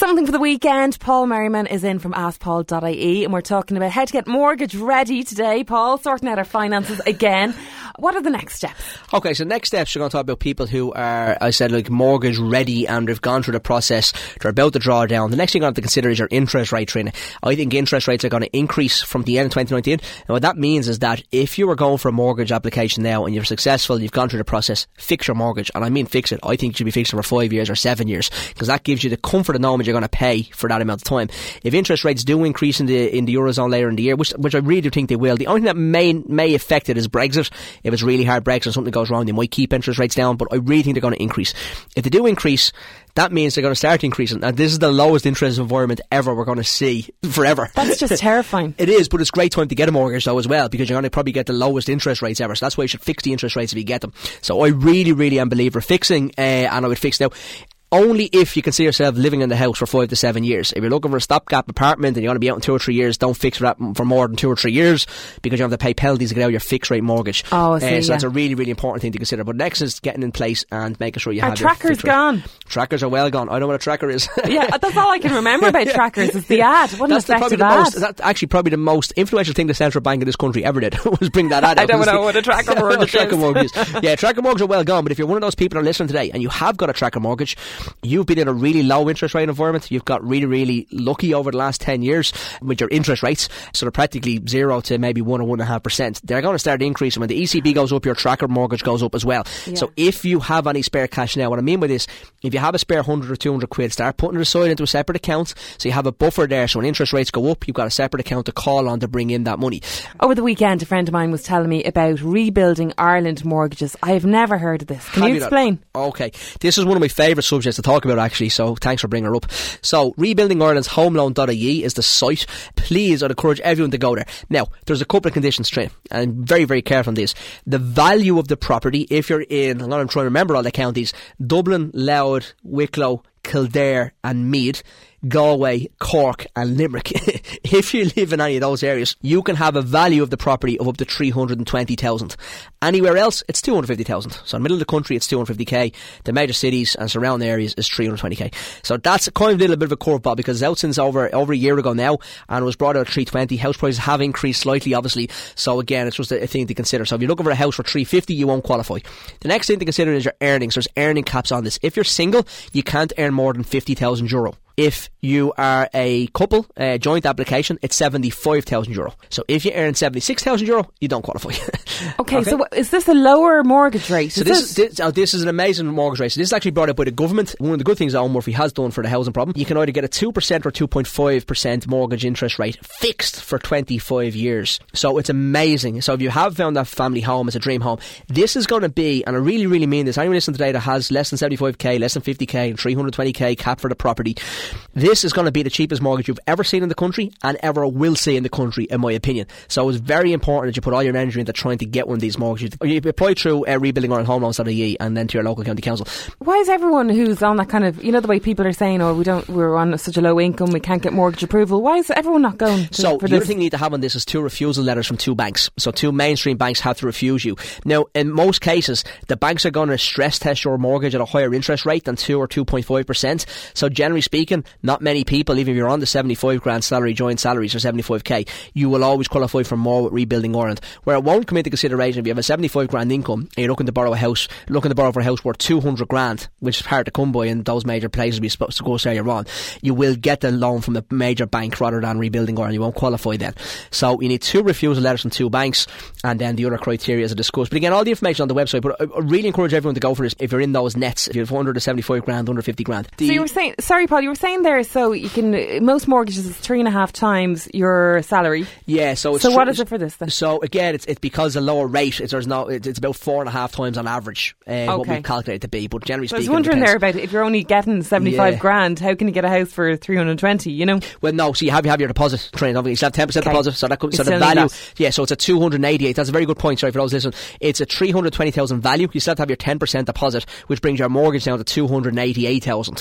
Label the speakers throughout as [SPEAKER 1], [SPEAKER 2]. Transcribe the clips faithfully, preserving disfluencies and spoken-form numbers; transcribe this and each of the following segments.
[SPEAKER 1] Something for the weekend. Paul Merriman is in from ask paul dot I E and we're talking about how to get mortgage ready today. Paul, sorting out our finances again. What are the next steps?
[SPEAKER 2] Okay, so next steps, we're going to talk about people who are, I said, like mortgage ready and have gone through the process. They're about to draw down. The next thing you're going to have to consider is your interest rate, Trina. I think interest rates are going to increase from the end of twenty nineteen. And what that means is that if you were going for a mortgage application now and you're successful, you've gone through the process, fix your mortgage. And I mean fix it. I think you should be fixing for five years or seven years because that gives you the comfort of knowing you're going to pay for that amount of time. If interest rates do increase in the in the Eurozone later in the year, which which I really do think they will, the only thing that may may affect it is Brexit. If it's really hard Brexit and something goes wrong, they might keep interest rates down, but I really think they're going to increase. If they do increase, that means they're going to start increasing. And this is the lowest interest environment ever we're going to see forever.
[SPEAKER 1] That's just terrifying.
[SPEAKER 2] It is, but it's a great time to get a mortgage though as well, because you're going to probably get the lowest interest rates ever. So that's why you should fix the interest rates if you get them. So I really, really am a believer of fixing, uh, and I would fix now. Only if you can see yourself living in the house for five to seven years. If you're looking for a stopgap apartment and you're going to be out in two or three years, don't fix for that for more than two or three years because you have to pay penalties to get out your fixed rate mortgage.
[SPEAKER 1] Oh, I see,
[SPEAKER 2] uh, so
[SPEAKER 1] yeah.
[SPEAKER 2] that's a really, really important thing to consider. But next is getting in place and making sure you
[SPEAKER 1] Our
[SPEAKER 2] have
[SPEAKER 1] tracker's
[SPEAKER 2] your fixed rate.
[SPEAKER 1] gone.
[SPEAKER 2] Trackers are well gone. I know what a tracker is.
[SPEAKER 1] Yeah, that's all I can remember about
[SPEAKER 2] yeah.
[SPEAKER 1] trackers is the ad. What
[SPEAKER 2] that's
[SPEAKER 1] an
[SPEAKER 2] the, probably
[SPEAKER 1] effective
[SPEAKER 2] the
[SPEAKER 1] ad.
[SPEAKER 2] most, that's actually probably the most influential thing the central bank in this country ever did was bring that ad out.
[SPEAKER 1] I don't know what a tracker mortgage
[SPEAKER 2] tracker
[SPEAKER 1] is.
[SPEAKER 2] mortgages. Yeah, tracker mortgages are well gone, but if you're one of those people that are listening today and you have got a tracker mortgage, you've been in a really low interest rate environment. You've got really, really lucky over the last ten years with your interest rates. So they're practically zero to maybe one or one and a half percent. They're going to start increasing. When the E C B goes up, your tracker mortgage goes up as well. Yeah. So if you have any spare cash now, what I mean by this, if you have a spare one hundred or two hundred quid, start putting it aside into a separate account so you have a buffer there. So when interest rates go up, you've got a separate account to call on to bring in that money.
[SPEAKER 1] Over the weekend, a friend of mine was telling me about rebuilding Ireland mortgages. I have never heard of this. Can
[SPEAKER 2] have
[SPEAKER 1] you
[SPEAKER 2] you
[SPEAKER 1] explain?
[SPEAKER 2] That? Okay. This is one of my favourite subjects to talk about actually, so thanks for bringing her up. So rebuilding Ireland's homeloan dot I E is the site. Please, I'd encourage everyone to go there. Now, there's a couple of conditions, Trina, and I'm very, very careful on this. The value of the property, if you're in, I'm going to try and remember all the counties, Dublin, Louth, Wicklow, Kildare and Meath, Galway, Cork and Limerick. If you live in any of those areas, you can have a value of the property of up to three hundred twenty thousand. Anywhere else, it's two hundred fifty thousand. So in the middle of the country, it's two hundred fifty k. The major cities and surrounding areas is three hundred twenty k. So that's kind of a little bit of a curveball because it's out since over, over a year ago now and it was brought out at three twenty. House prices have increased slightly, obviously. So again, it's just a, a thing to consider. So if you're looking for a house for three fifty, you won't qualify. The next thing to consider is your earnings. There's earning caps on this. If you're single, you can't earn more than fifty thousand euro. If you are a couple, a joint application, it's seventy-five thousand euro. So if you earn seventy-six thousand euro, you don't qualify.
[SPEAKER 1] Okay, okay, so what, is this a lower mortgage rate?
[SPEAKER 2] So
[SPEAKER 1] is
[SPEAKER 2] this,
[SPEAKER 1] this?
[SPEAKER 2] Is, this, oh, this is an amazing mortgage rate. So this is actually brought up by the government. One of the good things that Owen Murphy has done for the housing problem, you can either get a two percent or two point five percent mortgage interest rate fixed for twenty-five years. So it's amazing. So if you have found that family home, it's a dream home, this is going to be, and I really, really mean this, anyone listening today that has less than seventy-five k, less than fifty k and three hundred twenty k cap for the property, this is going to be the cheapest mortgage you've ever seen in the country and ever will see in the country, in my opinion. So it's very important that you put all your energy into trying to get one of these mortgages. You apply through uh, rebuilding Ireland home loans dot I E and then to your local county council.
[SPEAKER 1] Why is everyone who's on that kind of, you know, the way people are saying, oh, we don't, we're on such a low income, we can't get mortgage approval. Why is everyone not going to,
[SPEAKER 2] so
[SPEAKER 1] for
[SPEAKER 2] the
[SPEAKER 1] this?
[SPEAKER 2] other thing you need to have on this is two refusal letters from two banks. So two mainstream banks have to refuse you. Now, in most cases, the banks are going to stress test your mortgage at a higher interest rate than two or two point five percent. So generally speaking, not many people, even if you're on the seventy-five grand salary, joint salaries or seventy-five k, you will always qualify for more with rebuilding Ireland. Where it won't come into consideration if you have a seventy-five grand income and you're looking to borrow a house, looking to borrow for a house worth two hundred grand, which is hard to come by in those major places we're supposed to go say you're on, you will get the loan from the major bank rather than rebuilding Ireland. You won't qualify then. So you need two refusal letters from two banks and then the other criteria as I discussed. But again, all the information on the website, but I really encourage everyone to go for this if you're in those nets, if you have under the seventy-five grand, under fifty grand. The
[SPEAKER 1] so you were saying, sorry Paul, you were saying there, so you can, most mortgages is three and a half times your salary.
[SPEAKER 2] Yeah, so it's
[SPEAKER 1] So
[SPEAKER 2] tr-
[SPEAKER 1] what is it for this then?
[SPEAKER 2] So again, it's it's because a lower rate, it's, there's no, it's, it's about four and a half times on average uh, okay. what we've calculated to be, but generally
[SPEAKER 1] so
[SPEAKER 2] speaking,
[SPEAKER 1] I was wondering there about if you're only getting seventy-five
[SPEAKER 2] yeah.
[SPEAKER 1] grand, how can you get a house for three hundred twenty, you know?
[SPEAKER 2] Well no, so you have, you have your deposit trained, you still have ten percent okay. deposit, so that comes, so the value, yeah, so it's a two hundred eighty-eight, that's a very good point, sorry for those listening, it's a three hundred twenty thousand value, you still have to have your ten percent deposit, which brings your mortgage down to two hundred eighty-eight thousand.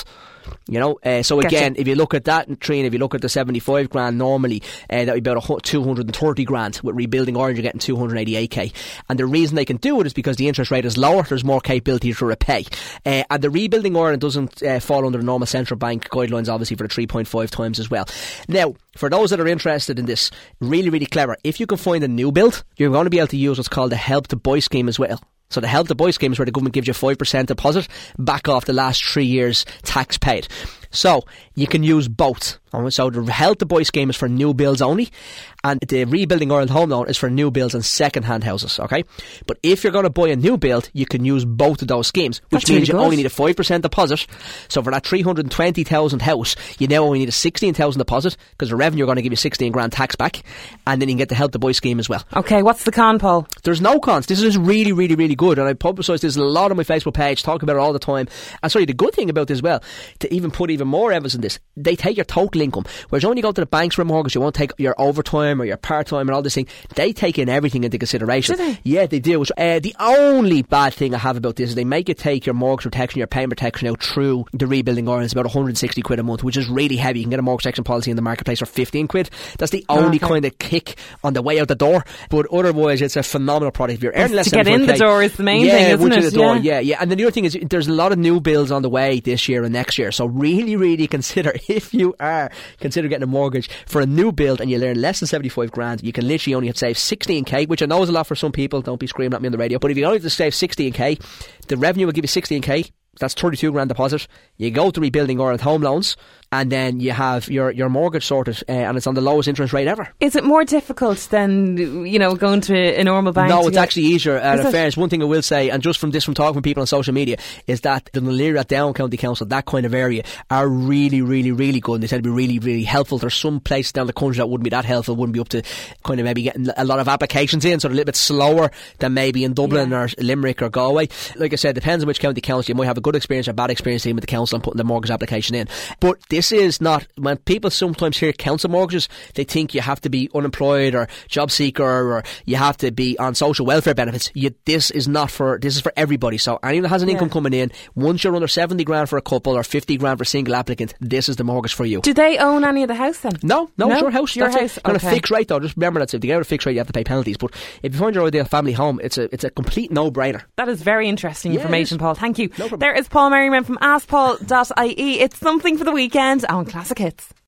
[SPEAKER 2] You know, uh, so
[SPEAKER 1] Gotcha.
[SPEAKER 2] again, if you look at that, Trina, if you look at the seventy-five grand normally, uh, that would be about two hundred thirty grand. With Rebuilding Ireland, you're getting two hundred eighty-eight k. And the reason they can do it is because the interest rate is lower, there's more capability to repay. Uh, and the Rebuilding Ireland doesn't uh, fall under the normal central bank guidelines, obviously, for the three point five times as well. Now, for those that are interested in this, really, really clever, if you can find a new build, you're going to be able to use what's called the Help to Buy scheme as well. So the Help to Buy scheme is where the government gives you a five percent deposit back off the last three years tax paid. So you can use both. So the Help to Buy scheme is for new builds only, and the Rebuilding Ireland home loan is for new builds and second-hand houses, okay? But if you're going to buy a new build, you can use both of those schemes, which
[SPEAKER 1] That's
[SPEAKER 2] means
[SPEAKER 1] really
[SPEAKER 2] you
[SPEAKER 1] good.
[SPEAKER 2] only need a five percent deposit. So for that three hundred twenty thousand house, you now only need a sixteen thousand deposit, because the revenue are going to give you sixteen grand tax back, and then you can get the Help to Buy scheme as well.
[SPEAKER 1] Okay, what's the con, Paul?
[SPEAKER 2] There's no cons. This is really, really, really good, and I publicise this a lot on my Facebook page, talk about it all the time. And sorry, the good thing about this as well, to even put even more emphasis on this, they take your total income, whereas when you go to the banks for a mortgage, you won't take your overtime or your part-time and all this thing. They take in everything into consideration.
[SPEAKER 1] Do they?
[SPEAKER 2] Yeah, they do. Uh, the only bad thing I have about this is they make you take your mortgage protection, your payment protection out through the Rebuilding Ireland. It's about one hundred sixty quid a month, which is really heavy. You can get a mortgage protection policy in the marketplace for fifteen quid. That's the only
[SPEAKER 1] Okay.
[SPEAKER 2] kind of kick on the way out the door. But otherwise, it's a phenomenal product. If you're earning less
[SPEAKER 1] To get
[SPEAKER 2] than
[SPEAKER 1] in the
[SPEAKER 2] seventy-five K,
[SPEAKER 1] door is the main
[SPEAKER 2] yeah,
[SPEAKER 1] thing, isn't
[SPEAKER 2] once
[SPEAKER 1] it?
[SPEAKER 2] you're in the door,
[SPEAKER 1] Yeah.
[SPEAKER 2] yeah, yeah. And the other thing is, there's a lot of new builds on the way this year and next year. So really, really consider, if you are consider getting a mortgage for a new build and you earn less than seventy-five grand, you can literally only have to save sixteen k, which I know is a lot for some people. Don't be screaming at me on the radio. But if you only have to save sixteen k, the revenue will give you sixteen k. That's thirty-two grand deposit. You go to Rebuilding Ireland home loans, and then you have your, your mortgage sorted, uh, and it's on the lowest interest rate ever.
[SPEAKER 1] Is it more difficult than, you know, going to a normal bank?
[SPEAKER 2] No,
[SPEAKER 1] to
[SPEAKER 2] it's
[SPEAKER 1] get-
[SPEAKER 2] actually easier. And
[SPEAKER 1] Is
[SPEAKER 2] in
[SPEAKER 1] it?
[SPEAKER 2] fairness, one thing I will say, and just from this, from talking to people on social media, is that the Nalyra Down County Council, that kind of area, are really, really, really good. And they tend to be really, really helpful. There's some places down the country that wouldn't be that helpful, wouldn't be up to kind of maybe getting a lot of applications in, so they're a little bit slower than maybe in Dublin
[SPEAKER 1] Yeah.
[SPEAKER 2] or Limerick or Galway. Like I said, depends on which county council. You might have a good experience or bad experience dealing with the council and putting the mortgage application in. But this is not, when people sometimes hear council mortgages, they think you have to be unemployed or job seeker or you have to be on social welfare benefits. You, this is not for, this is for everybody. So anyone that has an
[SPEAKER 1] Yeah.
[SPEAKER 2] income coming in, once you're under seventy grand for a couple or fifty grand for a single applicant, this is the mortgage for you.
[SPEAKER 1] Do they own any of the house then?
[SPEAKER 2] No, no,
[SPEAKER 1] No?
[SPEAKER 2] it's your house.
[SPEAKER 1] Your
[SPEAKER 2] That's
[SPEAKER 1] house,
[SPEAKER 2] it. Kind
[SPEAKER 1] okay.
[SPEAKER 2] of fixed rate though. Just remember that if you get a fixed rate, you have to pay penalties. But if you find your ideal family home, it's a it's a complete no-brainer.
[SPEAKER 1] That is very interesting
[SPEAKER 2] Yeah,
[SPEAKER 1] information,
[SPEAKER 2] it is.
[SPEAKER 1] Paul. Thank you.
[SPEAKER 2] No problem.
[SPEAKER 1] There is Paul Merriman from ask paul dot I E. It's something for the weekend on Classic Hits.